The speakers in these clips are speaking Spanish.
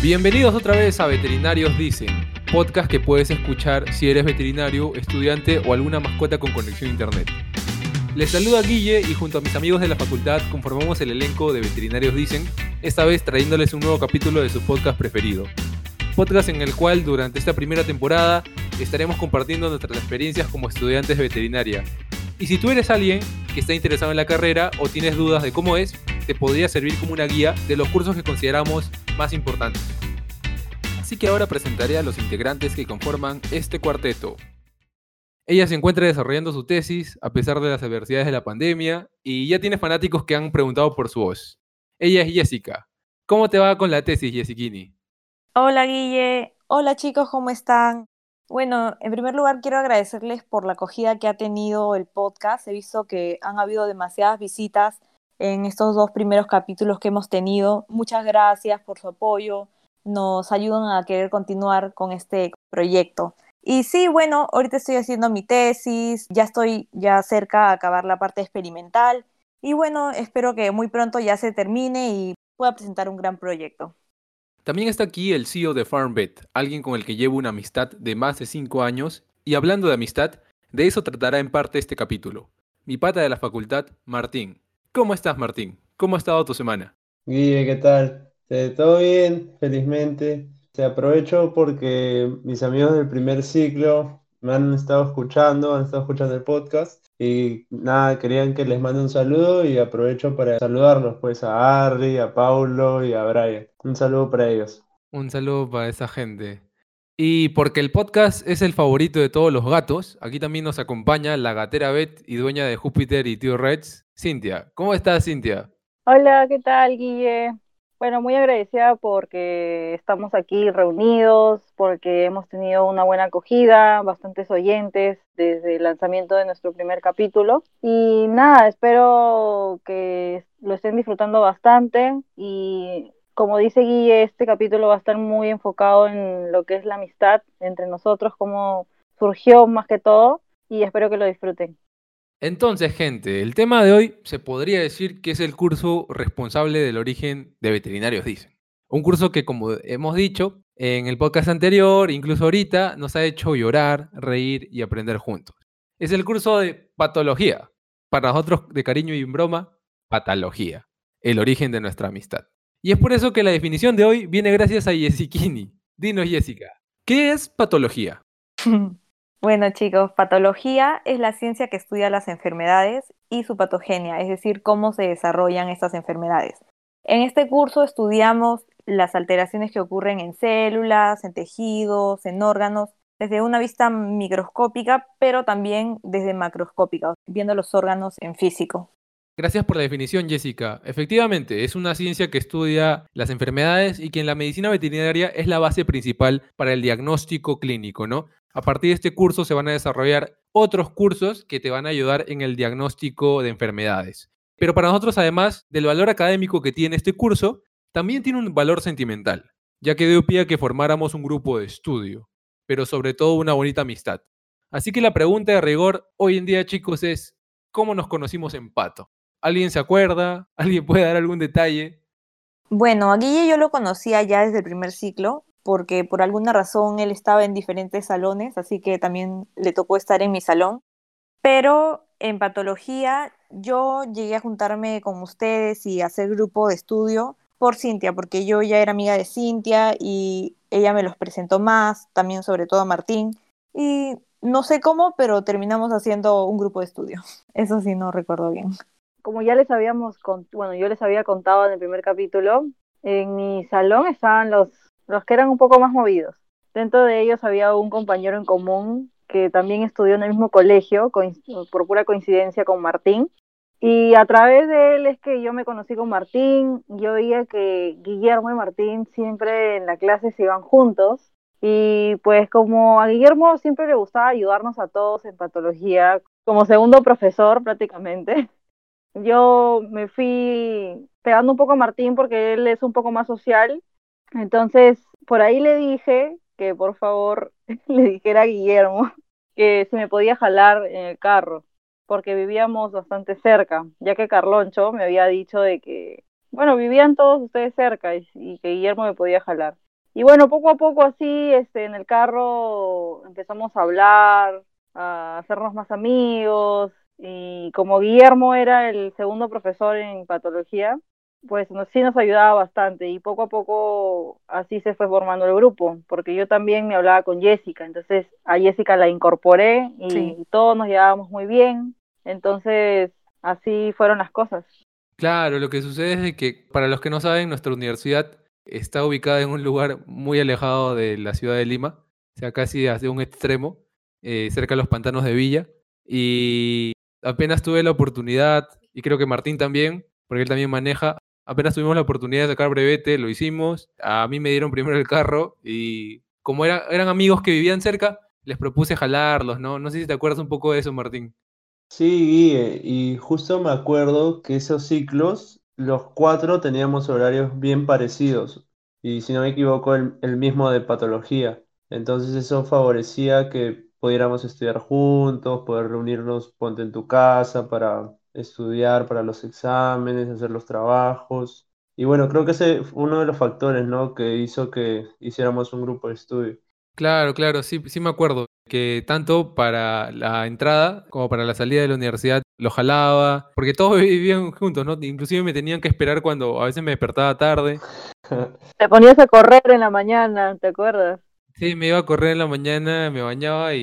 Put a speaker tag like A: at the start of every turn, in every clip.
A: Bienvenidos otra vez a Veterinarios Dicen, podcast que puedes escuchar si eres veterinario, estudiante o alguna mascota con conexión a internet. Les saluda Guille y junto a mis amigos de la facultad conformamos el elenco de Veterinarios Dicen, esta vez trayéndoles un nuevo capítulo de su podcast preferido. Podcast en el cual durante esta primera temporada estaremos compartiendo nuestras experiencias como estudiantes de veterinaria. Y si tú eres alguien que está interesado en la carrera o tienes dudas de cómo es, te podría servir como una guía de los cursos que consideramos más importantes. Así que ahora presentaré a los integrantes que conforman este cuarteto. Ella se encuentra desarrollando su tesis a pesar de las adversidades de la pandemia y ya tiene fanáticos que han preguntado por su voz. Ella es Jessica. ¿Cómo te va con la tesis, Jessiquini?
B: Hola Guille, hola chicos, ¿cómo están? Bueno, en primer lugar quiero agradecerles por la acogida que ha tenido el podcast. He visto que han habido demasiadas visitas en estos dos primeros capítulos que hemos tenido. Muchas gracias por su apoyo, nos ayudan a querer continuar con este proyecto. Y sí, bueno, ahorita estoy haciendo mi tesis, ya estoy cerca a acabar la parte experimental y bueno, espero que muy pronto ya se termine y pueda presentar un gran proyecto.
A: También está aquí el CEO de FarmVet, alguien con el que llevo una amistad de más de 5 años, y hablando de amistad, de eso tratará en parte este capítulo. Mi pata de la facultad, Martín. ¿Cómo estás, Martín? ¿Cómo ha estado tu semana?
C: Guille, ¿qué tal? ¿Todo bien? Felizmente. Te aprovecho porque mis amigos del primer ciclo me han estado escuchando el podcast y nada, querían que les mande un saludo y aprovecho para saludarlos pues a Harry, a Paulo y a Brian. Un saludo para ellos.
A: Un saludo para esa gente. Y porque el podcast es el favorito de todos los gatos, aquí también nos acompaña la gatera Bet y dueña de Júpiter y Tío Reds, Cintia. ¿Cómo estás, Cintia?
D: Hola, ¿qué tal, Guille? Bueno, muy agradecida porque estamos aquí reunidos, porque hemos tenido una buena acogida, bastantes oyentes desde el lanzamiento de nuestro primer capítulo. Y nada, espero que lo estén disfrutando bastante. Y como dice Guille, este capítulo va a estar muy enfocado en lo que es la amistad entre nosotros, cómo surgió más que todo, y espero que lo disfruten.
A: Entonces, gente, el tema de hoy se podría decir que es el curso responsable del origen de Veterinarios Dicen. Un curso que, como hemos dicho en el podcast anterior, incluso ahorita, nos ha hecho llorar, reír y aprender juntos. Es el curso de patología. Para nosotros, de cariño y en broma, patología. El origen de nuestra amistad. Y es por eso que la definición de hoy viene gracias a Jessiquini. Dinos, Jessica, ¿qué es patología?
B: Bueno, chicos, patología es la ciencia que estudia las enfermedades y su patogenia, es decir, cómo se desarrollan estas enfermedades. En este curso estudiamos las alteraciones que ocurren en células, en tejidos, en órganos, desde una vista microscópica, pero también desde macroscópica, viendo los órganos en físico.
A: Gracias por la definición, Jessica. Efectivamente, es una ciencia que estudia las enfermedades y que en la medicina veterinaria es la base principal para el diagnóstico clínico, ¿no? A partir de este curso se van a desarrollar otros cursos que te van a ayudar en el diagnóstico de enfermedades. Pero para nosotros, además del valor académico que tiene este curso, también tiene un valor sentimental, ya que dio pie a que formáramos un grupo de estudio, pero sobre todo una bonita amistad. Así que la pregunta de rigor hoy en día, chicos, es ¿cómo nos conocimos en Pato? ¿Alguien se acuerda? ¿Alguien puede dar algún detalle?
B: Bueno, a Guille yo lo conocía ya desde el primer ciclo, porque por alguna razón él estaba en diferentes salones, así que también le tocó estar en mi salón. Pero en patología yo llegué a juntarme con ustedes y hacer grupo de estudio por Cintia, porque yo ya era amiga de Cintia y ella me los presentó más, también sobre todo a Martín. Y no sé cómo, pero terminamos haciendo un grupo de estudio. Eso sí, no recuerdo bien.
D: Como ya les bueno, yo les había contado en el primer capítulo, en mi salón estaban los que eran un poco más movidos. Dentro de ellos había un compañero en común que también estudió en el mismo colegio, por pura coincidencia con Martín. Y a través de él es que yo me conocí con Martín. Yo veía que Guillermo y Martín siempre en la clase se iban juntos. Y pues como a Guillermo siempre le gustaba ayudarnos a todos en patología, como segundo profesor prácticamente. Yo me fui pegando un poco a Martín porque él es un poco más social. Entonces, por ahí le dije que por favor le dijera a Guillermo que si me podía jalar en el carro, porque vivíamos bastante cerca, ya que Carloncho me había dicho de que, bueno, vivían todos ustedes cerca y que Guillermo me podía jalar. Y bueno, poco a poco así, en el carro empezamos a hablar, a hacernos más amigos, y como Guillermo era el segundo profesor en patología, pues sí nos ayudaba bastante, y poco a poco así se fue formando el grupo, porque yo también me hablaba con Jessica, entonces a Jessica la incorporé
B: Sí.
D: y todos nos llevábamos muy bien, entonces así fueron las cosas.
A: Claro, lo que sucede es de que, para los que no saben, nuestra universidad está ubicada en un lugar muy alejado de la ciudad de Lima, o sea, casi hacia un extremo, cerca de los pantanos de Villa. Y apenas tuve la oportunidad, y creo que Martín también, porque él también maneja, apenas tuvimos la oportunidad de sacar brevete, lo hicimos. A mí me dieron primero el carro y como eran amigos que vivían cerca, les propuse jalarlos, ¿no? No sé si te acuerdas un poco de eso, Martín.
C: Sí, Guille, y justo me acuerdo que esos ciclos, los cuatro teníamos horarios bien parecidos, y si no me equivoco, el mismo de patología. Entonces eso favorecía que pudiéramos estudiar juntos, poder reunirnos, ponte en tu casa para estudiar para los exámenes, hacer los trabajos. Y bueno, creo que ese fue uno de los factores, ¿no?, que hizo que hiciéramos un grupo de estudio.
A: Claro, claro, sí, sí me acuerdo que tanto para la entrada como para la salida de la universidad lo jalaba, porque todos vivían juntos, ¿no? Inclusive me tenían que esperar cuando a veces me despertaba tarde.
D: Te ponías a correr en la mañana, ¿te acuerdas?
A: Sí, me iba a correr en la mañana, me bañaba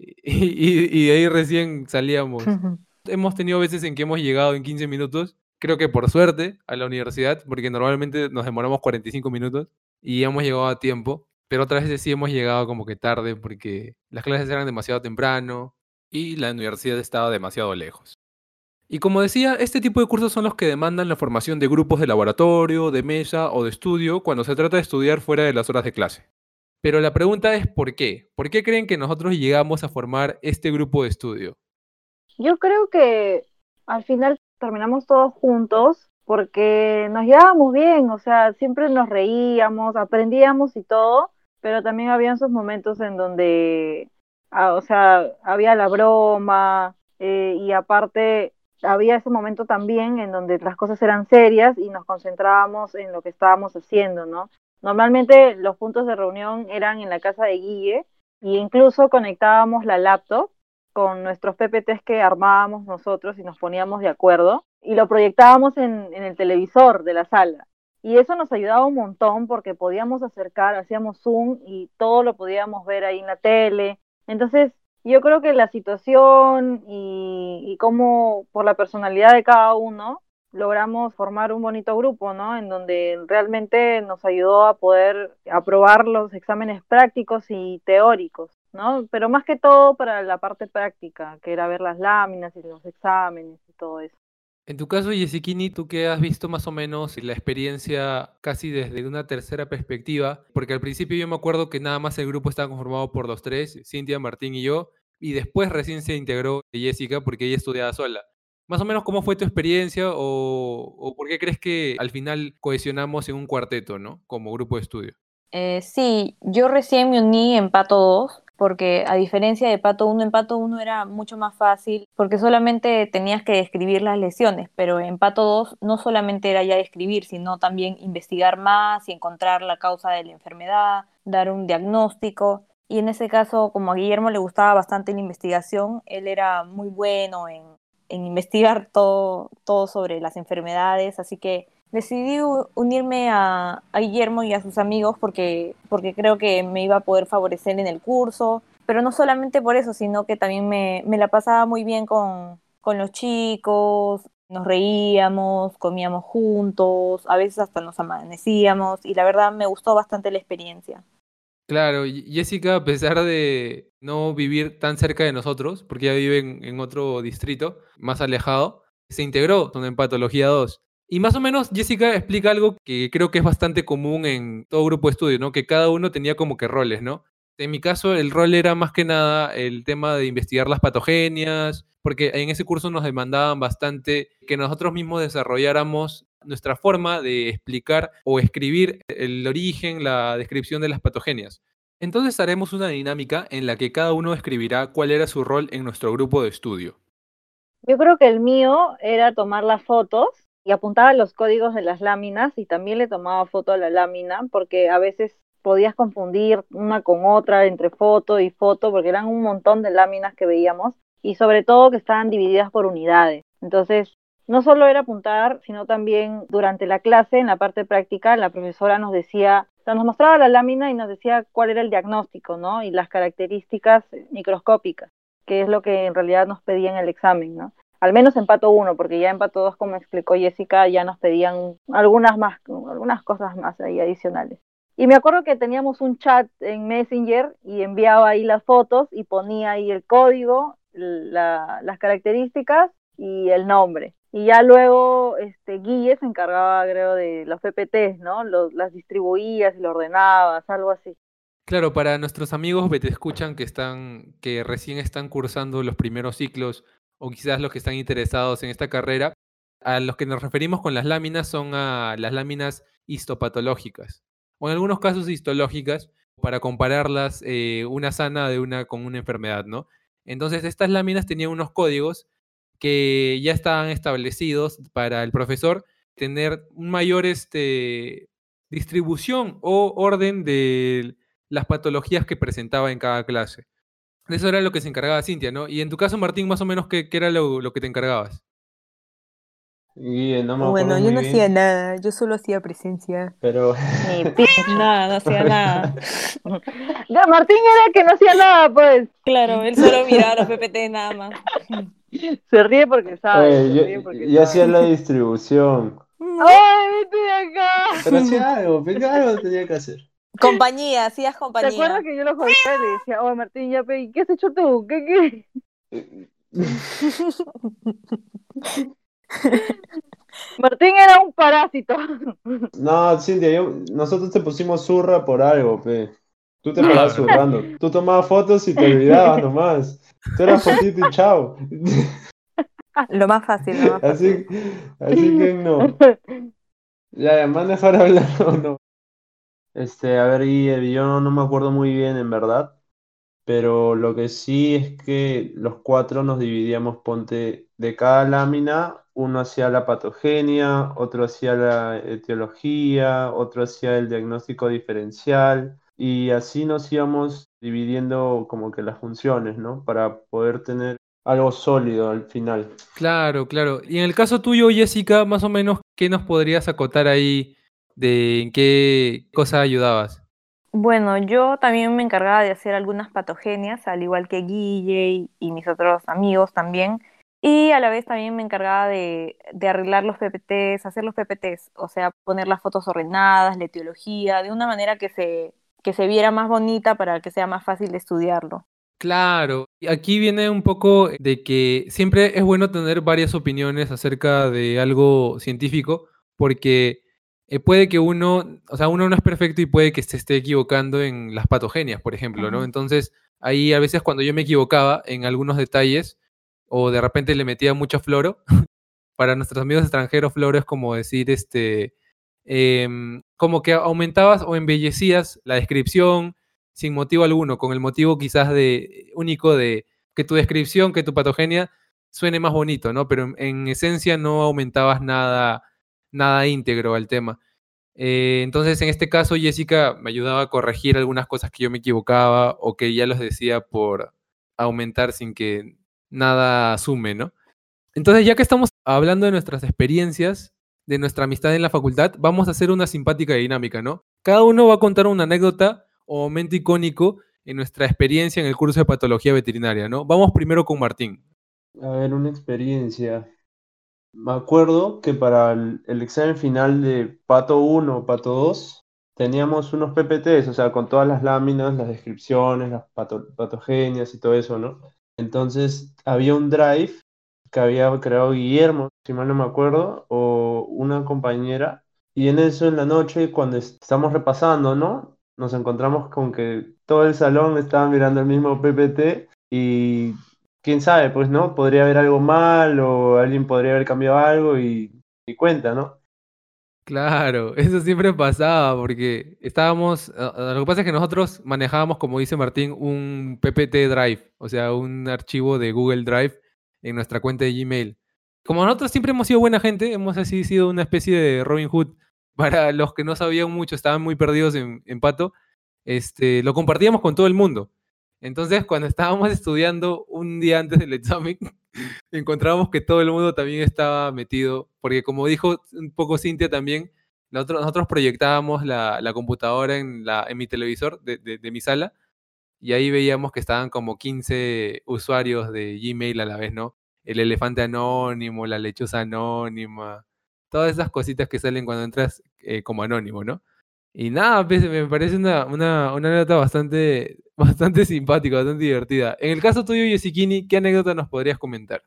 A: y de ahí recién salíamos. Hemos tenido veces en que hemos llegado en 15 minutos, creo que por suerte, a la universidad, porque normalmente nos demoramos 45 minutos y hemos llegado a tiempo, pero otras veces sí hemos llegado como que tarde porque las clases eran demasiado temprano y la universidad estaba demasiado lejos. Y como decía, este tipo de cursos son los que demandan la formación de grupos de laboratorio, de mesa o de estudio cuando se trata de estudiar fuera de las horas de clase. Pero la pregunta es ¿por qué? ¿Por qué creen que nosotros llegamos a formar este grupo de estudio?
D: Yo creo que al final terminamos todos juntos porque nos llevábamos bien, o sea, siempre nos reíamos, aprendíamos y todo, pero también habían sus momentos en donde, o sea, había la broma, y aparte había ese momento también en donde las cosas eran serias y nos concentrábamos en lo que estábamos haciendo, ¿no? Normalmente los puntos de reunión eran en la casa de Guille y incluso conectábamos la laptop con nuestros PPTs que armábamos nosotros y nos poníamos de acuerdo y lo proyectábamos en el televisor de la sala. Y eso nos ayudaba un montón porque podíamos acercar, hacíamos zoom y todo lo podíamos ver ahí en la tele. Entonces, yo creo que la situación y cómo por la personalidad de cada uno logramos formar un bonito grupo, ¿no? En donde realmente nos ayudó a poder aprobar los exámenes prácticos y teóricos, ¿no? Pero más que todo para la parte práctica, que era ver las láminas y los exámenes y todo eso.
A: En tu caso, Yesiquini, tú que has visto más o menos la experiencia casi desde una tercera perspectiva, porque al principio yo me acuerdo que nada más el grupo estaba conformado por los tres, Cintia, Martín y yo, y después recién se integró Jessica porque ella estudiaba sola. Más o menos, ¿cómo fue tu experiencia o por qué crees que al final cohesionamos en un cuarteto, ¿no? Como grupo de estudio.
B: Sí, yo recién me uní en Pato 2 porque a diferencia de Pato 1, en Pato 1 era mucho más fácil porque solamente tenías que describir las lesiones, pero en Pato 2 no solamente era ya escribir, sino también investigar más y encontrar la causa de la enfermedad, dar un diagnóstico. Y en ese caso, como a Guillermo le gustaba bastante la investigación, él era muy bueno en investigar todo sobre las enfermedades, así que decidí unirme a Guillermo y a sus amigos porque creo que me iba a poder favorecer en el curso, pero no solamente por eso, sino que también me la pasaba muy bien con los chicos, nos reíamos, comíamos juntos, a veces hasta nos amanecíamos y la verdad me gustó bastante la experiencia.
A: Claro, Jessica, a pesar de no vivir tan cerca de nosotros, porque ella vive en otro distrito más alejado, se integró con Empatología 2. Y más o menos Jessica explica algo que creo que es bastante común en todo grupo de estudio, ¿no? Que cada uno tenía como que roles, ¿no? En mi caso, el rol era más que nada el tema de investigar las patogenias, porque en ese curso nos demandaban bastante que nosotros mismos desarrolláramos nuestra forma de explicar o escribir el origen, la descripción de las patogenias. Entonces haremos una dinámica en la que cada uno escribirá cuál era su rol en nuestro grupo de estudio.
D: Yo creo que el mío era tomar las fotos y apuntaba los códigos de las láminas y también le tomaba foto a la lámina porque a veces podías confundir una con otra entre foto y foto, porque eran un montón de láminas que veíamos, y sobre todo que estaban divididas por unidades. Entonces, no solo era apuntar, sino también durante la clase, en la parte práctica, la profesora nos decía, o sea, nos mostraba la lámina y nos decía cuál era el diagnóstico, ¿no? Y las características microscópicas, que es lo que en realidad nos pedía en el examen, ¿no? Al menos en Pato 1, porque ya en Pato 2, como explicó Jessica, ya nos pedían algunas cosas más ahí adicionales. Y me acuerdo que teníamos un chat en Messenger y enviaba ahí las fotos y ponía ahí el código, las características y el nombre. Y ya luego Guille se encargaba, creo, de los PPTs, ¿no? Las distribuías y lo ordenabas, algo así.
A: Claro, para nuestros amigos que te escuchan que recién están cursando los primeros ciclos o quizás los que están interesados en esta carrera, a los que nos referimos con las láminas son a las láminas histopatológicas o en algunos casos histológicas para compararlas una sana con una enfermedad, ¿no? Entonces estas láminas tenían unos códigos que ya estaban establecidos para el profesor tener un mayor distribución o orden de las patologías que presentaba en cada clase. Eso era lo que se encargaba Cintia, ¿no? Y en tu caso, Martín, más o menos, ¿qué era lo que te encargabas?
C: Y no me acuerdo
B: Bueno, yo
C: muy
B: no hacía
C: bien,
B: nada, yo solo hacía presencia.
C: pero
D: Ni pincho.
B: Nada, no hacía nada.
D: Ya, Martín era el que no hacía nada, pues.
B: Claro, él solo miraba los PPT nada más.
D: Se ríe porque sabe, se ríe
C: oye,
D: porque
C: yo hacía
D: sabe.
C: la distribución.
D: ¡Ay, vete de acá!
C: Pero hacía algo, pero algo tenía que hacer.
B: Compañía, hacías
D: ¿Te acuerdas
B: compañía.
D: que yo lo jodía y le decía, oye Martín, ya, pe, ¿qué has hecho tú? ¿Qué? Martín era un parásito.
C: No, Cintia, nosotros te pusimos zurra por algo, pe. Tú te parabas
A: Claro.
C: zurrando. Tú tomabas fotos y te olvidabas nomás. Tú eras fotito y chao.
B: Lo más fácil, lo más
C: Así,
B: fácil.
C: así que no. Ya, más dejar hablar o no. A ver, Guille, yo no me acuerdo muy bien, en verdad. Pero lo que sí es que los cuatro nos dividíamos, ponte, de cada lámina, uno hacía la patogenia, otro hacía la etiología, otro hacía el diagnóstico diferencial, y así nos íbamos dividiendo como que las funciones, ¿no? Para poder tener algo sólido al final.
A: Claro, claro. Y en el caso tuyo, Jessica, más o menos, ¿qué nos podrías acotar ahí de en qué cosa ayudabas?
B: Bueno, yo también me encargaba de hacer algunas patogenias, al igual que Guille y mis otros amigos también. Y a la vez también me encargaba de arreglar los PPTs, hacer los PPTs, o sea, poner las fotos ordenadas, la etiología, de una manera que se viera más bonita para que sea más fácil de estudiarlo.
A: Claro, y aquí viene un poco de que siempre es bueno tener varias opiniones acerca de algo científico, porque puede que uno, o sea, uno no es perfecto y puede que se esté equivocando en las patogenias, por ejemplo, ¿no?
B: Ujú.
A: Entonces, ahí a veces cuando yo me equivocaba en algunos detalles, o de repente le metía mucho floro, para nuestros amigos extranjeros, floro es como decir, como que aumentabas o embellecías la descripción sin motivo alguno, con el motivo quizás único de que tu descripción, que tu patogenia suene más bonito, ¿no? Pero en esencia no aumentabas nada íntegro al tema. Entonces, en este caso, Jessica me ayudaba a corregir algunas cosas que yo me equivocaba o que ya los decía por aumentar sin que nada sume, ¿no? Entonces, ya que estamos hablando de nuestras experiencias, de nuestra amistad en la facultad, vamos a hacer una simpática dinámica, ¿no? Cada uno va a contar una anécdota o momento icónico en nuestra experiencia en el curso de patología veterinaria, ¿no? Vamos primero con Martín.
C: A ver, una experiencia. Me acuerdo que para el examen final de Pato 1, Pato 2, teníamos unos PPTs, o sea, con todas las láminas, las descripciones, las patogenias y todo eso, ¿no? Entonces, había un drive que había creado Guillermo, si mal no me acuerdo, o una compañera, y en eso en la noche, cuando estamos repasando, ¿no? Nos encontramos con que todo el salón estaba mirando el mismo PPT y quién sabe, pues, ¿no? Podría haber algo mal o alguien podría haber cambiado algo y cuenta, ¿no?
A: Claro, eso siempre pasaba porque estábamos, lo que pasa es que nosotros manejábamos, como dice Martín, un PPT Drive, o sea, un archivo de Google Drive en nuestra cuenta de Gmail. Como nosotros siempre hemos sido buena gente, hemos así sido una especie de Robin Hood para los que no sabían mucho, estaban muy perdidos en Pato. lo compartíamos con todo el mundo. Entonces, cuando estábamos estudiando un día antes del examen, encontramos que todo el mundo también estaba metido, porque como dijo un poco Cintia también, nosotros proyectábamos la computadora en mi televisor de mi sala, y ahí veíamos que estaban como 15 usuarios de Gmail a la vez, ¿no? El elefante anónimo, la lechuza anónima, todas esas cositas que salen cuando entras como anónimo, ¿no? Y nada, pues, me parece una anécdota bastante, bastante simpática, bastante divertida. En el caso tuyo, Yesikini, ¿qué anécdota nos podrías comentar?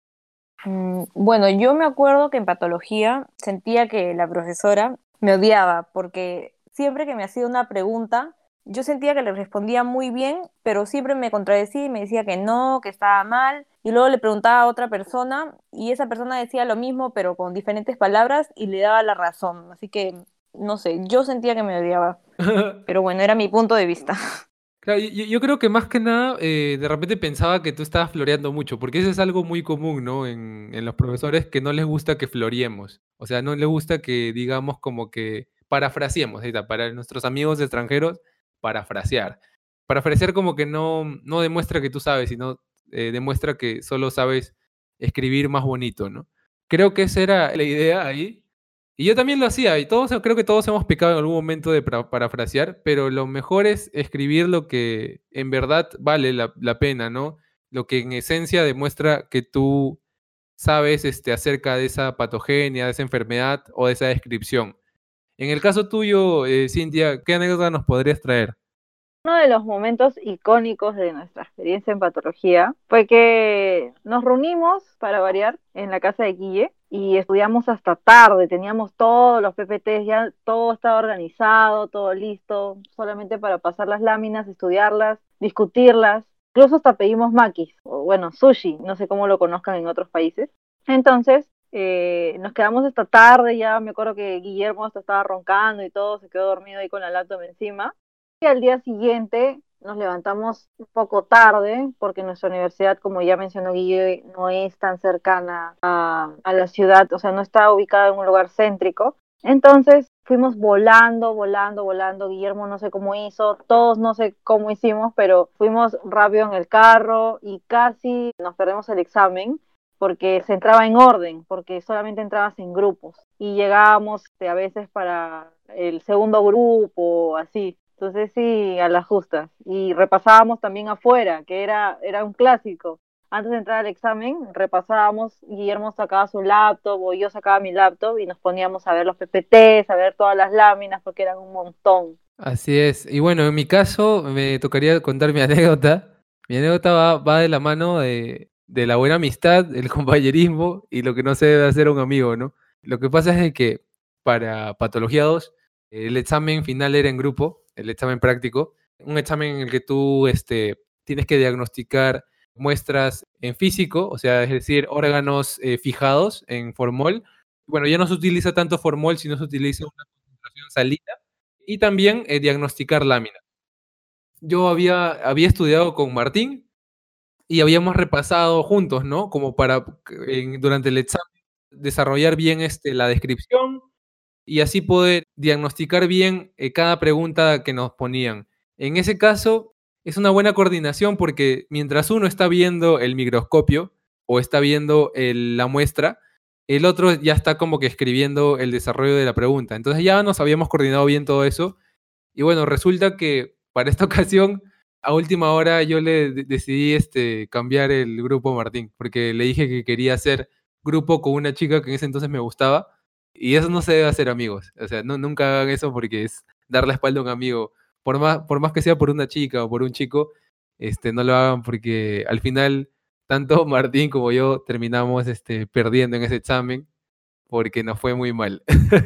B: Bueno, yo me acuerdo que en patología sentía que la profesora me odiaba porque siempre que me hacía una pregunta, yo sentía que le respondía muy bien, pero siempre me contradecía y me decía que no, que estaba mal, y luego le preguntaba a otra persona y esa persona decía lo mismo, pero con diferentes palabras y le daba la razón. Así que, no sé, yo sentía que me odiaba, pero bueno, era mi punto de vista.
A: Claro, yo creo que más que nada, de repente pensaba que tú estabas floreando mucho, porque eso es algo muy común, ¿no? En los profesores que no les gusta que floreemos. O sea, no les gusta que digamos como que parafraseemos, ahí está, para nuestros amigos extranjeros, parafrasear. Parafrasear como que no demuestra que tú sabes, sino demuestra que solo sabes escribir más bonito, ¿no? Creo que esa era la idea ahí. Y yo también lo hacía, y todos, creo que todos hemos pecado en algún momento de parafrasear, pero lo mejor es escribir lo que en verdad vale la pena, ¿no? Lo que en esencia demuestra que tú sabes acerca de esa patogenia, de esa enfermedad o de esa descripción. En el caso tuyo, Cintia, ¿qué anécdota nos podrías traer?
D: Uno de los momentos icónicos de nuestra experiencia en patología fue que nos reunimos, para variar, en la casa de Guille y estudiamos hasta tarde. Teníamos todos los PPTs, ya todo estaba organizado, todo listo, solamente para pasar las láminas, estudiarlas, discutirlas. Incluso hasta pedimos maquis, o bueno, sushi, no sé cómo lo conozcan en otros países. Entonces, nos quedamos hasta tarde, ya me acuerdo que Guillermo hasta estaba roncando y todo, se quedó dormido ahí con la laptop encima. Y al día siguiente nos levantamos un poco tarde, porque nuestra universidad, como ya mencionó Guille, no es tan cercana a la ciudad, o sea, no está ubicada en un lugar céntrico. Entonces fuimos volando, volando, volando. Guillermo no sé cómo hizo, todos no sé cómo hicimos, pero fuimos rápido en el carro y casi nos perdemos el examen porque se entraba en orden, porque solamente entrabas en grupos y llegábamos a veces para el segundo grupo, así. Entonces sí, a las justas. Y repasábamos también afuera, que era un clásico. Antes de entrar al examen, repasábamos, Guillermo sacaba su laptop o yo sacaba mi laptop y nos poníamos a ver los PPTs, a ver todas las láminas, porque eran un montón.
A: Así es. Y bueno, en mi caso me tocaría contar mi anécdota. Mi anécdota va de la mano de la buena amistad, el compañerismo y lo que no se debe hacer a un amigo, ¿no? Lo que pasa es de que para Patología 2 el examen final era en grupo, el examen práctico, un examen en el que tú tienes que diagnosticar muestras en físico, o sea, es decir, órganos fijados en formol. Bueno, ya no se utiliza tanto formol, sino se utiliza una concentración salina y también diagnosticar láminas. Yo había estudiado con Martín y habíamos repasado juntos, ¿no? Como para durante el examen desarrollar bien la descripción y así poder diagnosticar bien cada pregunta que nos ponían. En ese caso, es una buena coordinación porque mientras uno está viendo el microscopio o está viendo la muestra, el otro ya está como que escribiendo el desarrollo de la pregunta. Entonces ya nos habíamos coordinado bien todo eso y bueno, resulta que para esta ocasión, a última hora yo le decidí cambiar el grupo a Martín, porque le dije que quería hacer grupo con una chica que en ese entonces me gustaba, y eso no se debe hacer amigos. O sea, nunca hagan eso porque es dar la espalda a un amigo. Por más que sea por una chica o por un chico, no lo hagan porque al final, tanto Martín como yo terminamos perdiendo en ese examen porque nos fue muy mal.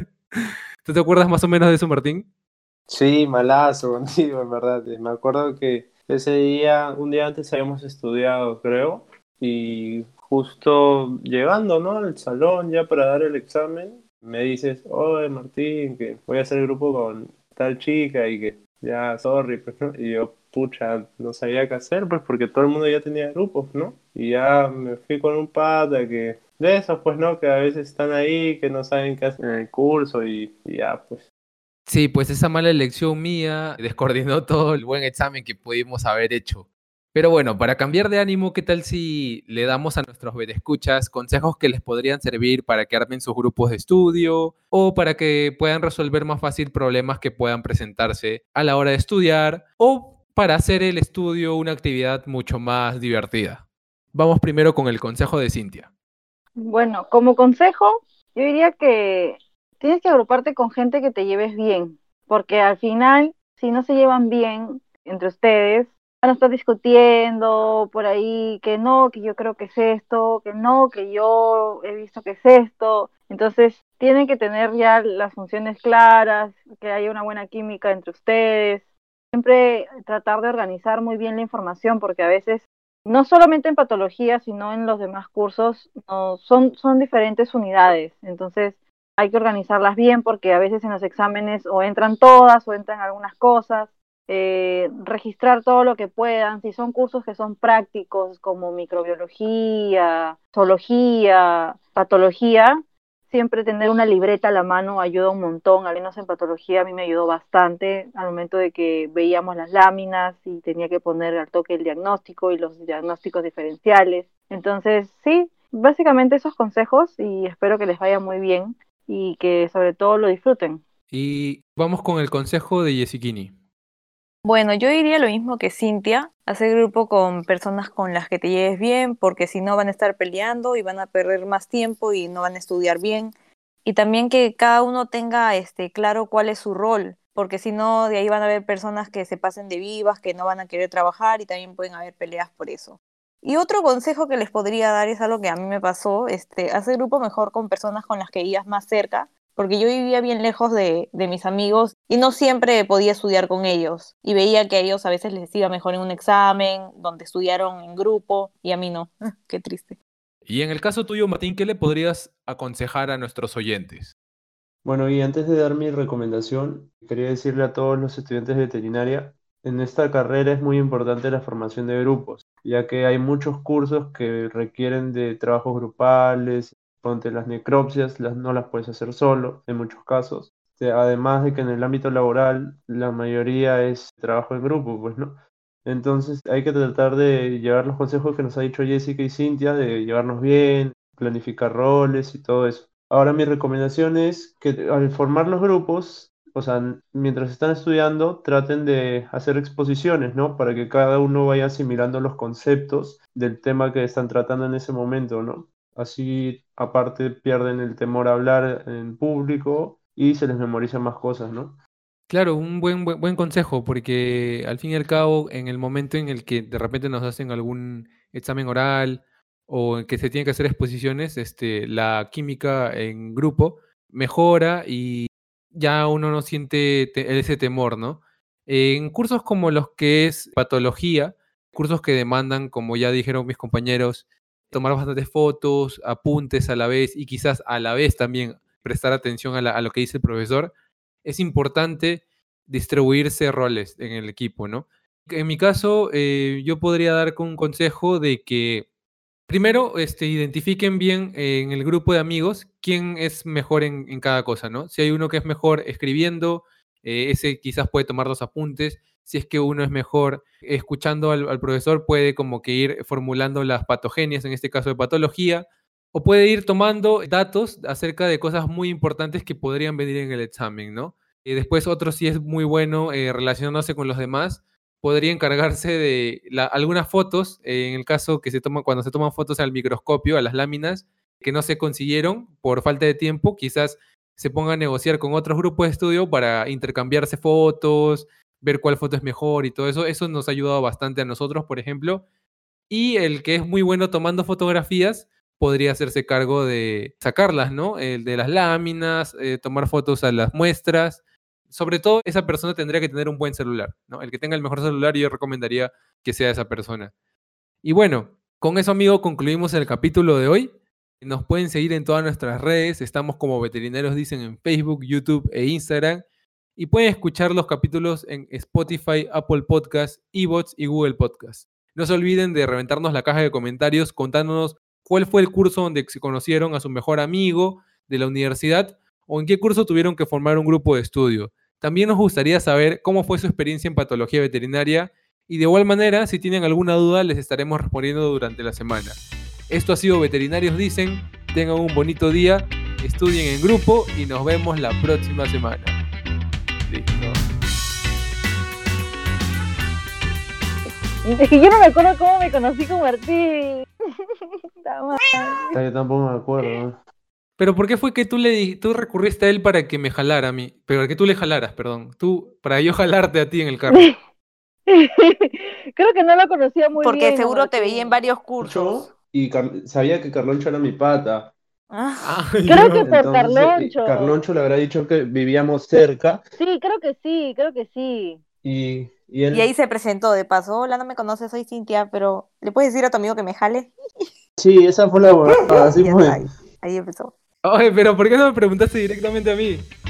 A: ¿Tú te acuerdas más o menos de eso, Martín?
C: Sí, malazo contigo, en verdad. Me acuerdo que ese día, un día antes habíamos estudiado, creo, y justo llegando, ¿no? Al salón ya para dar el examen, me dices, oye, Martín, que voy a hacer grupo con tal chica y que ya, sorry, pues, ¿no? Y yo, pucha, no sabía qué hacer, pues, porque todo el mundo ya tenía grupos, ¿no? Y ya me fui con un pata que, de esos, pues, ¿no? Que a veces están ahí, que no saben qué hacer en el curso y ya, pues.
A: Sí, pues esa mala elección mía descoordinó todo el buen examen que pudimos haber hecho. Pero bueno, para cambiar de ánimo, ¿qué tal si le damos a nuestros escuchas consejos que les podrían servir para que armen sus grupos de estudio o para que puedan resolver más fácil problemas que puedan presentarse a la hora de estudiar o para hacer el estudio una actividad mucho más divertida? Vamos primero con el consejo de Cintia.
D: Bueno, como consejo, yo diría que tienes que agruparte con gente que te lleves bien, porque al final, si no se llevan bien entre ustedes, van a estar discutiendo por ahí que no, que yo creo que es esto, que no, que yo he visto que es esto. Entonces, tienen que tener ya las funciones claras, que haya una buena química entre ustedes. Siempre tratar de organizar muy bien la información, porque a veces no solamente en patología, sino en los demás cursos, no, son diferentes unidades. Entonces hay que organizarlas bien porque a veces en los exámenes o entran todas o entran algunas cosas. Registrar todo lo que puedan. Si son cursos que son prácticos como microbiología, zoología, patología, siempre tener una libreta a la mano ayuda un montón, al menos en patología a mí me ayudó bastante al momento de que veíamos las láminas y tenía que poner al toque el diagnóstico y los diagnósticos diferenciales. Entonces, sí, básicamente esos consejos y espero que les vaya muy bien y que sobre todo lo disfruten.
A: Y vamos con el consejo de Yesiquini.
B: Bueno, yo diría lo mismo que Cintia, hacer grupo con personas con las que te lleves bien, porque si no van a estar peleando y van a perder más tiempo y no van a estudiar bien. Y también que cada uno tenga claro cuál es su rol, porque si no, de ahí van a haber personas que se pasen de vivas, que no van a querer trabajar y también pueden haber peleas por eso. Y otro consejo que les podría dar es algo que a mí me pasó, hacer grupo mejor con personas con las que vivías más cerca, porque yo vivía bien lejos de mis amigos y no siempre podía estudiar con ellos. Y veía que a ellos a veces les iba mejor en un examen, donde estudiaron en grupo, y a mí no. Qué triste.
A: Y en el caso tuyo, Martín, ¿qué le podrías aconsejar a nuestros oyentes?
C: Bueno, y antes de dar mi recomendación, quería decirle a todos los estudiantes de veterinaria, en esta carrera es muy importante la formación de grupos, ya que hay muchos cursos que requieren de trabajos grupales, ponte las necropsias, no las puedes hacer solo en muchos casos. Además de que en el ámbito laboral la mayoría es trabajo en grupo, pues, ¿no? Entonces hay que tratar de llevar los consejos que nos ha dicho Jessica y Cintia, de llevarnos bien, planificar roles y todo eso. Ahora mi recomendación es que al formar los grupos, o sea, mientras están estudiando, traten de hacer exposiciones, ¿no? Para que cada uno vaya asimilando los conceptos del tema que están tratando en ese momento, ¿no? Así, aparte, pierden el temor a hablar en público y se les memorizan más cosas, ¿no?
A: Claro, un buen consejo, porque al fin y al cabo, en el momento en el que de repente nos hacen algún examen oral o en que se tienen que hacer exposiciones, la química en grupo mejora y ya uno no siente ese temor, ¿no? En cursos como los que es patología, cursos que demandan, como ya dijeron mis compañeros, tomar bastantes fotos, apuntes a la vez y quizás a la vez también prestar atención a lo que dice el profesor, es importante distribuirse roles en el equipo, ¿no? En mi caso, yo podría dar con un consejo de que primero identifiquen bien en el grupo de amigos quién es mejor en cada cosa, ¿no? Si hay uno que es mejor escribiendo, ese quizás puede tomar los apuntes. Si es que uno es mejor escuchando al profesor, puede como que ir formulando las patogenias, en este caso de patología, o puede ir tomando datos acerca de cosas muy importantes que podrían venir en el examen, ¿no? Y después otro sí es muy bueno relacionándose con los demás, podría encargarse de algunas fotos, en el caso que cuando se toman fotos al microscopio, a las láminas, que no se consiguieron por falta de tiempo, quizás se ponga a negociar con otros grupos de estudio para intercambiarse fotos, ver cuál foto es mejor y todo eso. Eso nos ha ayudado bastante a nosotros, por ejemplo. Y el que es muy bueno tomando fotografías podría hacerse cargo de sacarlas, ¿no? El de las láminas, tomar fotos a las muestras. Sobre todo, esa persona tendría que tener un buen celular, ¿no? El que tenga el mejor celular, yo recomendaría que sea esa persona. Y bueno, con eso, amigo, concluimos el capítulo de hoy. Nos pueden seguir en todas nuestras redes. Estamos como Veterinarios Dicen en Facebook, YouTube e Instagram. Y pueden escuchar los capítulos en Spotify, Apple Podcasts, iVoox y Google Podcasts. No se olviden de reventarnos la caja de comentarios contándonos cuál fue el curso donde se conocieron a su mejor amigo de la universidad o en qué curso tuvieron que formar un grupo de estudio. También nos gustaría saber cómo fue su experiencia en patología veterinaria y de igual manera, si tienen alguna duda, les estaremos respondiendo durante la semana. Esto ha sido Veterinarios Dicen. Tengan un bonito día, estudien en grupo y nos vemos la próxima semana. Listo.
D: Es que yo no me acuerdo cómo me conocí con Martín.
C: Yo tampoco me acuerdo, ¿no?
A: Pero ¿por qué fue que tú recurriste a él para que me jalara a mí? Pero que tú le jalaras, perdón. Para yo jalarte a ti en el carro.
D: Creo que no lo conocía muy
B: Porque
D: bien.
B: seguro te
D: Martín.
B: veía en varios cursos.
C: Yo y sabía que Carloncho era mi pata.
B: Ah,
A: Ay,
D: Creo
A: no.
D: que por
C: Entonces,
D: Carloncho.
C: Carloncho le habrá dicho que vivíamos cerca
D: Sí, creo que sí.
C: y
B: y
C: él...
B: ahí se presentó de paso. Hola, no me conoces, soy Cintia, pero ¿le puedes decir a tu amigo que me jale?
C: Sí, esa fue la huevada, así
B: Ya
C: fue.
B: está, ahí empezó.
A: Oye, pero ¿por qué no me preguntaste directamente a mí?